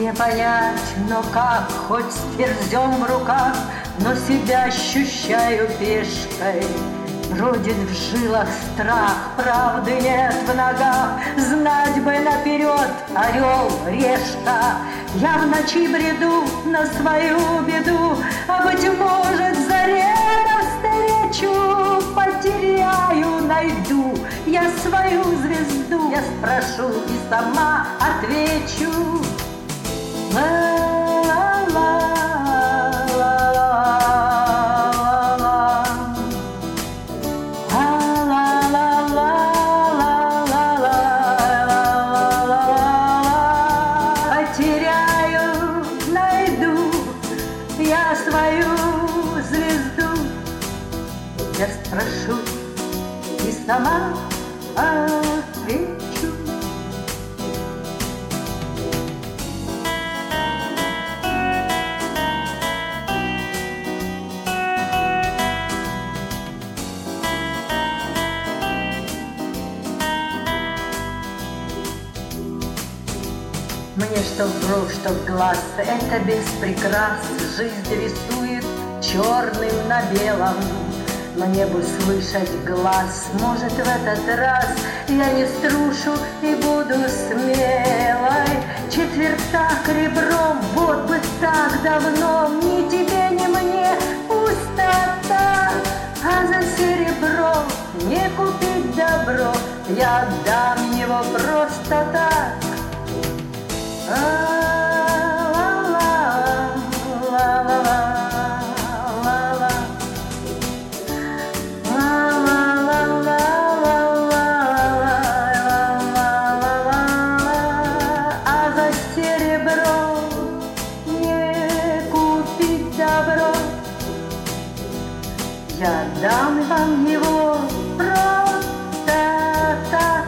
Мне понять, но как, хоть с ферзем в руках, но себя ощущаю пешкой. Бродит в жилах страх, правды нет в ногах, знать бы наперед, орел, решка. Я в ночи бреду на свою беду, а быть может заре навстречу потеряю, найду я свою звезду. Я спрошу и сама отвечу. Потеряю, найду я свою звезду. Я спрошу и сама отвечу. Мне что в бровь, что в глаз, это без прикрас жизнь рисует черным на белом. Мне бы слышать глаз, может, в этот раз я не струшу и буду смелой. Четвертак ребром, вот бы так давно, ни тебе, ни мне пустота. А за серебро не купить добро, я отдам его просто так. А за серебро не купить добро, я дам вам его просто так.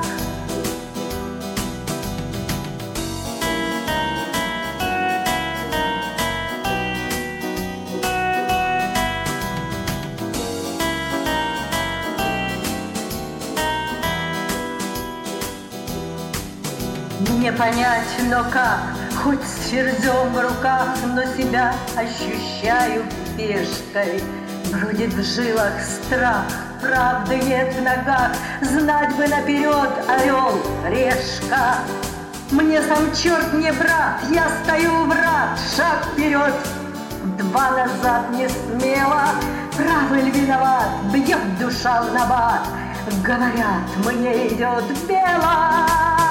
Не понять, но как, хоть с ферзем в руках, но себя ощущаю пешкой. Бродит в жилах страх, правды нет в ногах, знать бы наперед, орел, решка. Мне сам черт не брат, я стою врат, шаг вперед, два назад не смело. Правый ли виноват, бьет душа в набат, говорят, мне идет бело.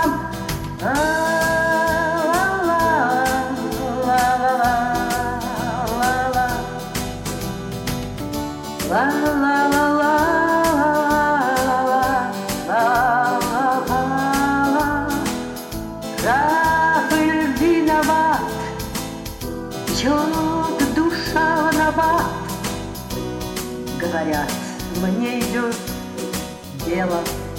Правый виноват, бьет душа в набат, говорят, мне идет дело.